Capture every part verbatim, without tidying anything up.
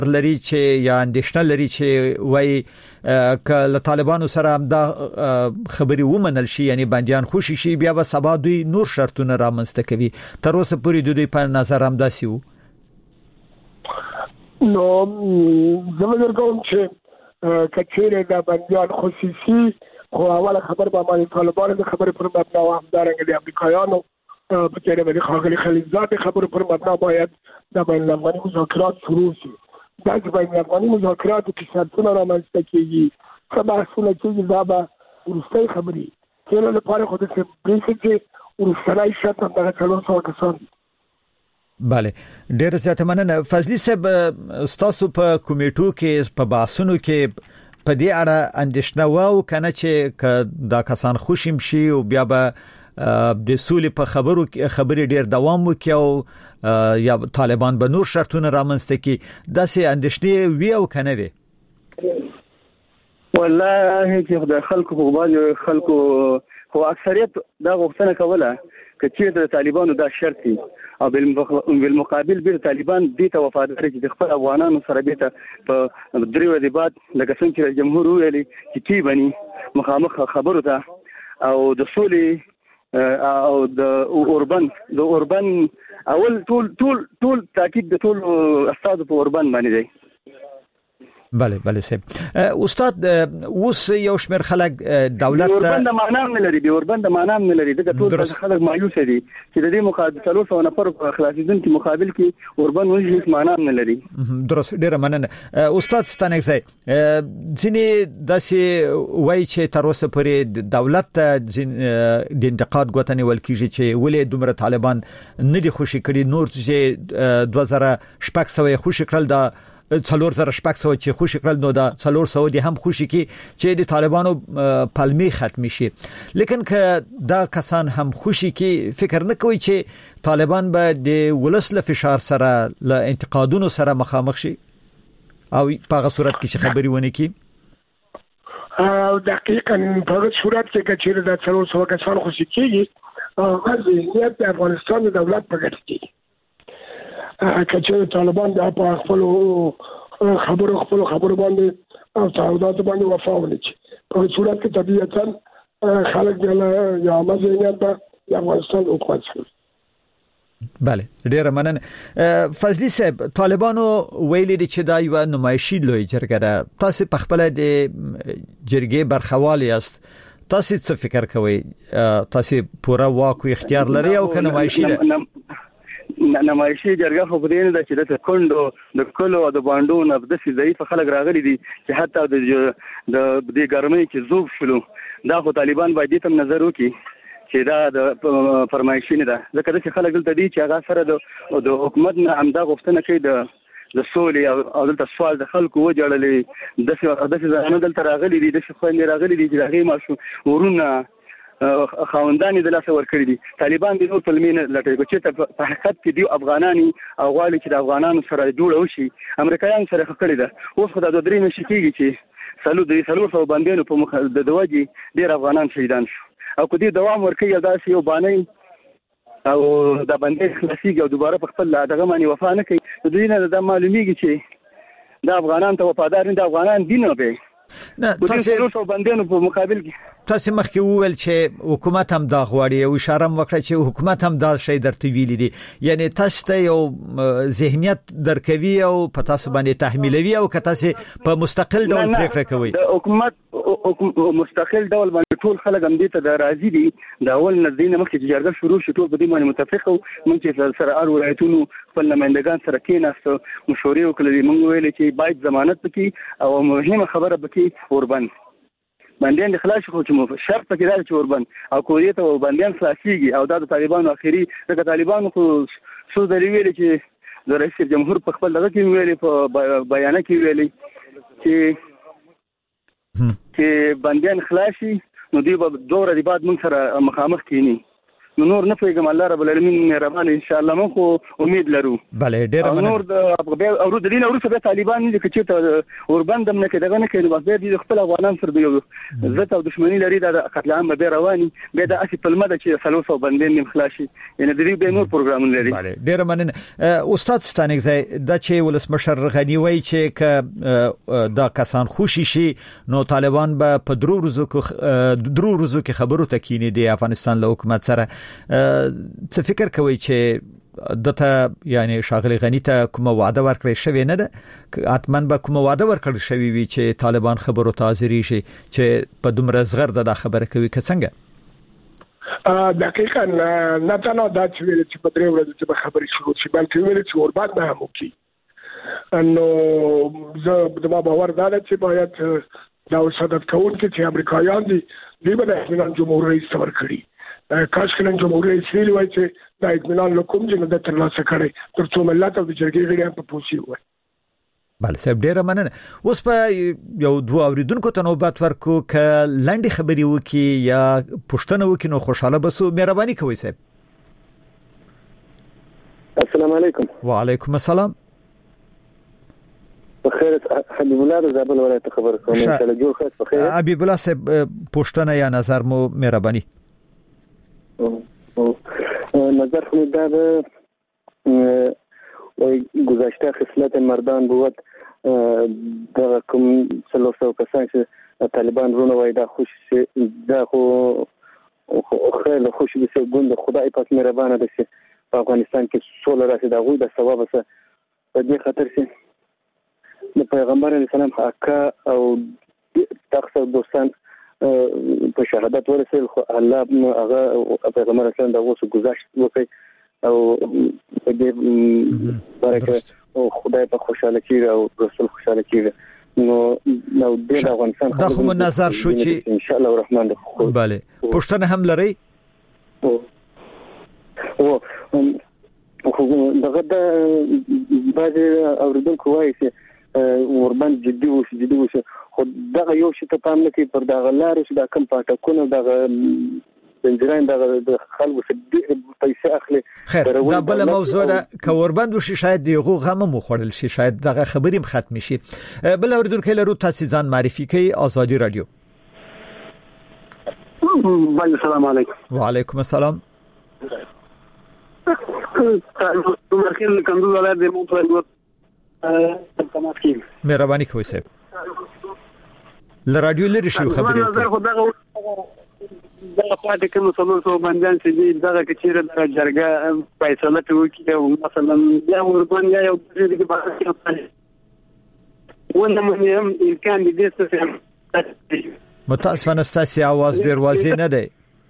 لري چې یا اندېښنه لري چې وای ک له طالبانو سره هم دا خبري ومنل شي یعنی بنديان خوشي شي بیا به سبا دوی نور شرطونه رامنځته کوي تر اوسه پورې دوی په نظر هم داسي وو نو زموږ کوم چې کچېره د بنديان خصوصي خو اوله خبر به باندې طالبان د خبرې پر مبنا او همدارنګه د امریکایانو په تیرې باندې خاغلی خلیلزاد خبرې پر مبنا باید د بین الافغاني مذاکرات شروع شي دا چې بین الافغاني مذاکرات کې شرطونه رامنځته کیږي څه بحثونه کیږي دا به وروستۍ خبرې کله لپاره خو د برېښنا چې وروستۍ شرط هم دغه څلور سوه کسان بله ډېر زیات مننه فضلي صاحب تاسو په کمیټو کې په بحثونو کې په دې اړه اندېښنه وو کنه چې دا کسان خوشیم شي او بیا به د سولې په خبرو خبرې ډېر دوام وکړي او یا طالبان به نور شرطونه رامنځته کړي داسې اندېښنې وی او کنه وي والله چې د خلکو په باندې خلکو خو اکثریت دا غوښتنه کوله چې د طالبانو دا شرط دي او بالمقابل به طالبان دې ته وفادار دي د خپل افغانانو سره به ته په دریو دی بعد لکه څنګه چې جمهور ویلي چې کی بني مخامخ خبرو ته او د سولې او د اوربن د اوربن اول ټول ټول ټول تاکید د ټول استاد په اوربن باندې دی بله بله سه استاد اوس یو شمېر خلک دولت اوربن د معنا نه لري دی اوربن د معنا نه لري دغه ټول خلک مایوس دي چې د دې مقابل څلور سوه نفر خلاصیدون کې مقابل کې اوربن ولې معنا نه لري درست ډیره مننه استاد ستانک سي ځینې داسې وای چې تر اوسه پورې دولت د انتقاد غوښتنې ولکېږي چې ولې دومره طالبان نه دي خوشي کړي نور چې دوه زره شپږ سوه خوشي کړل دا څلور زره شپږ سوه چې خوشي کړل نو دا څلور سوه دي هم خوشي کی چې د طالبانو پلمي ختم شي لیکن که دا کسان هم خوشي کی فکر نه کوي چې طالبان به د ولس له فشار سره له انتقادونو سره مخامخ شي او په هغه صورت کې چې خبري ونه کی او دقیقاً په هغه صورت کې چې دا څلور سوه کسان خوشي کیږي هغه ځینې د افغانستان د دولت په ګټه کې کچې طالبان د په خپل خبرو خپل خبرو باندې او تعهدات باندې وفا ونکړي په صورت کې طبيعتاً خلک د یا مزینات د افغانستان حکومت سره بله ډیره مننه فضلي صاحب طالبانو ویلي دي چې دا یو نمایشي لوی جرګه ده تاسو په خپل د جرګې برخوال یاست تاسو څه فکر کوئ تاسو پوره واک او اختیار لري او کنه نمایشي ده نمایشي جرګه خو په دې نه ده چې د کندو د کلو او د باندو نه د سي ضعیف خلک راغلي دي چې حتی د د دې ګرمۍ چې زوب شلو دا خو طالبان باید تم نظر وکړي چې دا د فرمایشي نه ده ځکه چې خلک دلته دي چې هغه سره د د حکومت نه همدا غوښتنه کوي د د سولې او دلته سوال د خلکو وجړلې د د ځانو دلته راغلي دي د خويندې راغلي دي چې هغه ماشو ورونه خاوندانې د لاسه ورکړي دي طالبان د نور فلمین لټوي چې په حقیقت کې دی افغانانی او غواړي چې د افغانانو سره جوړ وشي امریکایان سره خکړي ده اوس خدای د درې مشي کېږي چې سلو د سلو سو باندې په مخ د دواجی ډیر افغانان شهیدان شو او کدي دوام ورکړي داسې یو باندې او د باندې خلاصيږي او دوباره په خپل دغه باندې وفا نه کوي د دوی نه د معلومیږي چې د افغانان ته وفادار دي افغانان دین نه به نه تاسو باندې په مقابل کې تاسو مخکې وویل چې حکومت هم دا غواړي او اشاره وکړه چې حکومت هم دا شی درته ویلي دي یعنی تاسو ته یو ذهنیت درکوي او په تاسو باندې تحمیلوي او که تاسو په مستقل ډول پریکړه کوي د حکومت مستقل ډول باندې ټول خلک هم دې ته راضي دي د اول نزدین مخکې چې جرګه شروع شو ټول په دې باندې متفق او موږ چې سره اړ ولایتونو خپل نمائندگان سره کېناستو مشورې وکړې موږ ویل چې باید ضمانت وکړي او مهمه خبره وکړي اوربن باندې خلاص خو چې شرط پکې دا چې اوربن او کوریه ته باندې خلاصيږي او د طالبانو اخیری د طالبانو خو څو د ویل چې د رئیس جمهور په خپل دغه کې ویلي په بیان کې ویلي چې چې باندې خلاصي نو دی به دوه ورځې بعد موږ سره مخامخ کینی نو نور نه پېږم الله رب العالمین مهربان ان شاء الله مو امید لرو. بله ډیر مننه. نور د بیا او د دین اورسه به طالبان دي چې ته اوربندم نه کېدغه نه کوي بس به خپل افغانان سره دی عزت او دښمنی لري د قتل عام به رواني به د اسی پلمه د چې ثلاثه بندین نیم خلاصي یعنی د دې به نور پروګرام لري. بله ډیر مننه. استاد ستانګزی د چې ولسمشر غنی وای چې ک دا کسان خوشي شي نو طالبان به په درو ورځو کې درو ورځو کې خبرو تکینی دی افغانستان له حکومت سره. څه فکر کوي چې دته یعنی شاغلی غنی ته کوم وعده ورکړی شوی نه ده اتمن به کوم وعده ورکړی شوی وي چې طالبان خبرو ته حاضر شي چې په دومره زغر د خبره کوي که څنګه؟ دقیقاً نه تنها دا چې ویل چې په درې ورځې چې خبرې شروع شي بلکې ویل چې اوربند نه هم وکړي نو زه د ما باور دا ده چې باید دا وسادت کوونکي چې امریکایان دي دوی به د اطمینان جمهور رئیس ته ورکړي. کاش کله جمهور رئیس ویلي وای چې دا اطمینان له کوم ځای نه ترلاسه کړي تر څو ملت او د جرګې غړي په پوسی وای. بله صاحب ډیره مننه. اوس په یو دوه اوریدونکو ته نوبت ورکو ک لنډي خبري وکي یا پښتنه وکي نو خوشاله بسو مهرباني کوي صاحب. السلام علیکم. وعلیکم السلام. بخیر حبیب الله د زابل ولایت خبر کوم ان شاء الله جوړ خاص بخیر. حبیب الله صاحب پښتنه یا نظر مو مهرباني. نظر خود داره گذشته خصلت مردان بود در کم سلوسه و کسان که طالبان رونه وای دا خوش دا خو خیلی خوش بسیار گند خدای پاک مهربانه بسیار په افغانستان کې سوله راشي دا غوی د ثواب سره په دې خاطر چې د پیغمبر علیه السلام حقا او تخص دوستان په شهادت ورسېل خو الله هغه پیغمبر اسلام د اوسه گذشت وکړي او په دې برکه او خدای په خوشاله کړي او رسول خوشاله کړي نو نو د افغانستان دا خو نظر شو چې ان شاء الله الرحمن الرحیم. بله پښتنه هم لري او او خو دغه د بعض اوریدونکو وایي چې وربند جدي وشي جدي وشي خو دغه یو شی ته پام نه کوي پر دغه لارې چې دا کم پټکونه دغه بنجران دغه د خلکو څخه پیسې اخلي. خیر دا بل موضوع ده که وربند وشي شاید دیغه غم مو خورل شي شاید دغه خبرې ختم شي. بل اوریدونکو لرو تاسو ځان معرفي کوي آزادي رادیو. بله السلام علیکم. وعلیکم السلام. مرکل کندو ولایت د مو په مهرباني کوي صاحب ل رادیو لري شو خبرې دا پاتې کوم څلور باندې چې دغه کچیره د جرګه فیصله کوي او مثلا یا وربان یا یو د باندې ونه مهم امکان دي چې متاسفانه ستاسو आवाज ډیر واضح نه دی.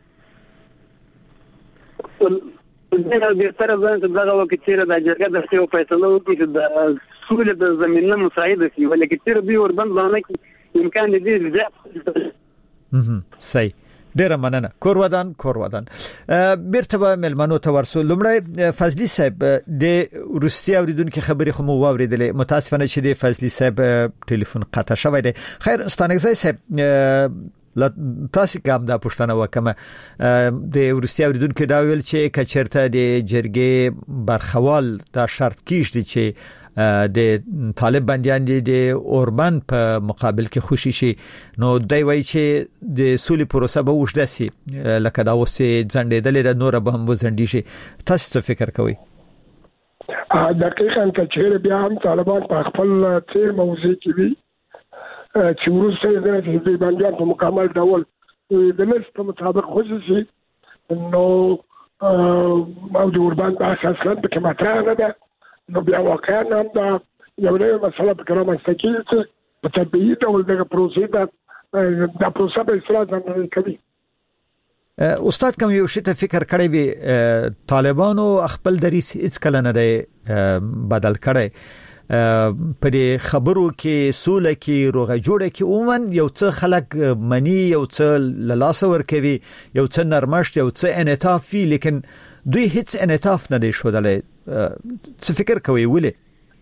دا د سره ځان دغه وخت چې د جرګه د څو فیصله وکړي د سولې د زمينه مساعده شي ولکه چې دوی وربند باندې کې امکان دي زیات. صحیح ډیر مننه. کور ودان کور ودان بیرته به ملمنو ته ورسول. لمړی فضلی صاحب د روسي اوریدونکو خبرې خو مو واوریدلې متاسفانه چې د فضلی صاحب ټلیفون قطع شوی دی. خیر ستانګزی صاحب تاسو کوم دا پښتنه وکمه د روسي اوریدونکو دا ویل چې کچرته د جرګې برخوال دا شرط کیږي چې د طالب بنديان دي د اوربند په مقابل کې خوشي شي نو دوی وایي چې د سولې پروسه به وښده سي لکه دا اوس ځنډېدلې د نور به هم وځنډي شي. تاسو څه فکر کوئ؟ دقیقاً چې بیا هم طالبان په خپل تیر موضوع کې وي چې ورسته د دې باندې په مکمل ډول د لست په مطابق خوشي شي نو او د اوربند په اساس باندې کې مطرح نه ده نو بیا واقعا هم دا یو نوې مسله په کلام استکیږي چې په طبيعي ډول دغه پروسې دا د پروسې په اصلاح ځانګړي کوي. استاد کوم یو شی ته فکر کړی وي طالبانو خپل دریس هیڅ کله نه دی بدل کړی په دې خبرو کې سوله کې روغه جوړه کې عموما یو څه خلک منی یو څه لاس ور کوي یو څه نرمشت یو څه انعطاف وی لیکن دوی هیڅ انعطاف نه دی شودلې. څه فکر کوي ولې؟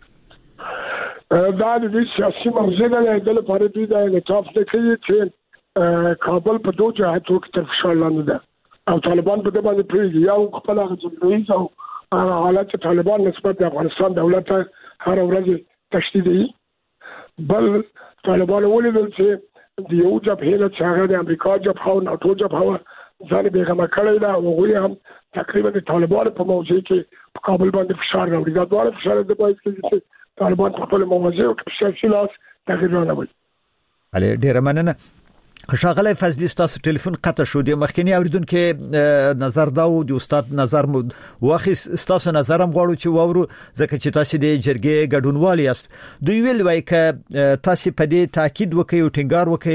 دا د سیاسي موضوع نه د لپاره دوی د انعطاف نه کوي چې کابل په دوه جهاتو کې تر فشار لاندې ده او طالبان په دې باندې پریږي یو خپل هغه جمهوریت او حالات طالبان نسبت د افغانستان دولت هر ورځ تشدیدي بل طالبان ولیدل چې د یو جبهه له څنګه د امریکا جبهه او ناتو جبهه ځان بیغمه کړی دا او غوي هم تقریبا د طالبان په موضوع کې په کابل باندې فشار راوړي دا ډول فشار د پایس کې چې طالبان په خپل موضوع کې سیاسي لاس تغیر راوړي. علي ډیر مننه. شاغله فضلی تاسو ټلیفون قطع شو د مخکنی اوریدونکو نظر دا او د استاد نظر مو واخیس تاسو نظر هم غواړو چې وورو ځکه چې تاسو د جرګې ګډونوال یاست دوی ویل وای ک تاسو په دې تاکید وکي او ټینګار وکي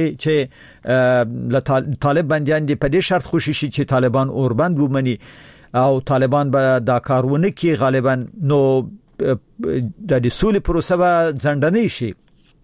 چې طالب بنديان دي په دې شرط خوشي شي چې طالبان اوربند ومني او طالبان به دا کارونه کوي غالبا نو د دې سولې پروسه به ځندنې شي.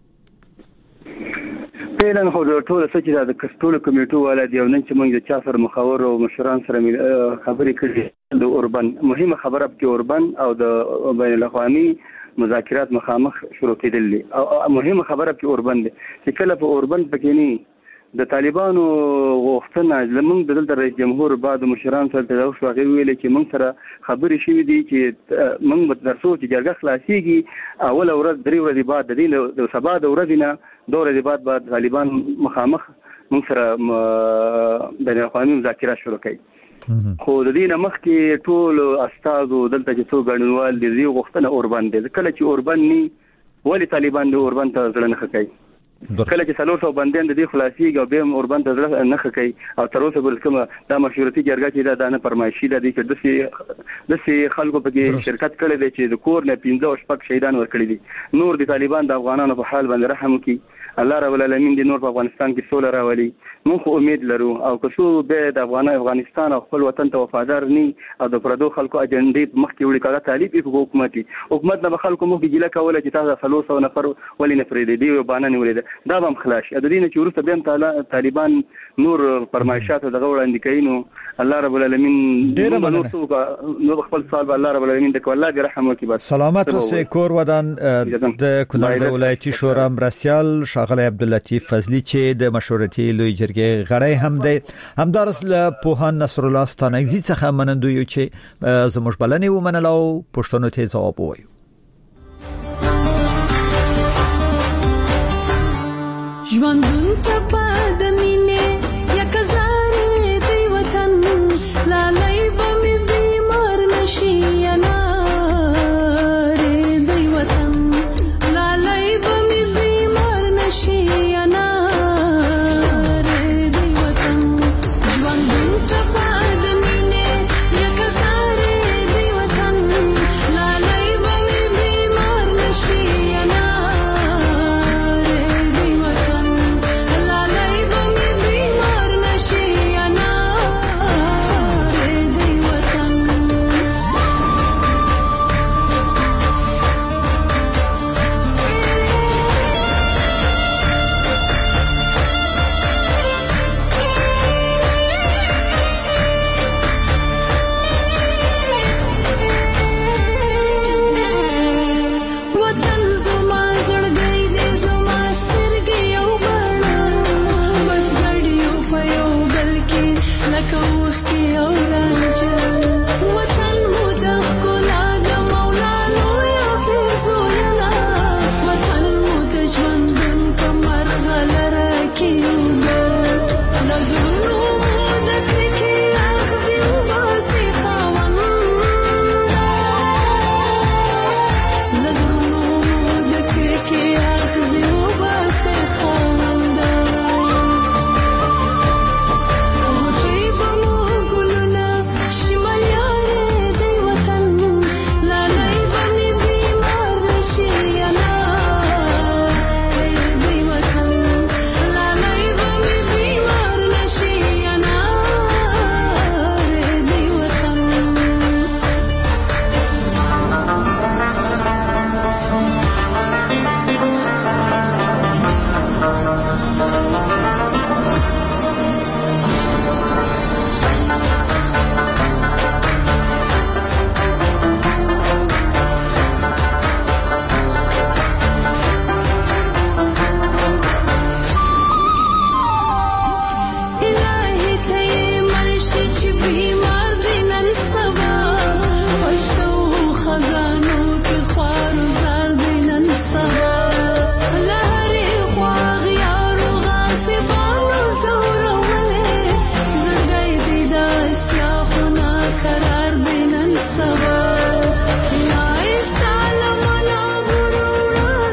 پیلن خو ټول څه چې د کستول کمیټو ولادي او نن چې موږ د چا سره مخاور او مشران سره خبرې کړې د اوربن مهمه خبره په اوربن او د بین الاقوامي مذاکرات مخامخ شروع کېدل او مهمه خبره په اوربن دي چې کله په اوربن پکې نه د طالبانو غوښتنه زمونږ د دلته رئیس جمهور بعد مشران سره د اوس واغیر ویل چې موږ سره خبرې شوې دي چې موږ به ترڅو چې جرګه خلاصيږي اول ورځ درې ورځې بعد د دې د سبا د ورځې نه دوه ورځې بعد بعد طالبان مخامخ موږ سره د اقوامي مذاکرات شروع کړي خو د دې نه مخکې ټول استادو دلته چې څو ګڼوال دي غوښتنه اوربن دي کله چې اوربن ني ولی طالبان د اوربن ته ځل نه کوي کله چې څلور سو بندیان د دې خلاصي او به اوربند ته نه کوي او تر اوسه بل کومه د مشورتي جرګه چې دا نه پرمایشي د دې چې د سي خلکو په کې شرکت کړي دي چې د کور نه پنځه او شپږ شهیدان ورکړي دي نور د طالبان د افغانانو په حال باندې رحم وکړي الله رب العالمین دې نور په افغانستان کې سوله راولي موږ خو امید لرو او که څو به د افغان افغانستان او خپل وطن ته وفادار ني او د پردو خلکو اجنډې مخکې وړي کړه طالب په حکومتي حکومت نه خلکو مخ ګیله کوله چې تاسو څلور سو نفر ولې نه فريدي دی وبانه نیولې دا هم خلاص د دې نه چې ورته بیا طالبان نور فرمایشات دغه وړاندې کوي نو الله رب العالمین نو خپل صاحب الله رب العالمین د الله دې رحم وکړي بس سلامت اوسه کور ودان د کونړ د ولایتي شورا مرسیال شاغله عبداللطیف فضلی چې د مشورتي لوی جرګې غړی هم دی همدارس له پوهان نصر الله ستانګزي څخه منندوی چې زموږ بلنې ومنلو پښتنو ته ځواب وایي.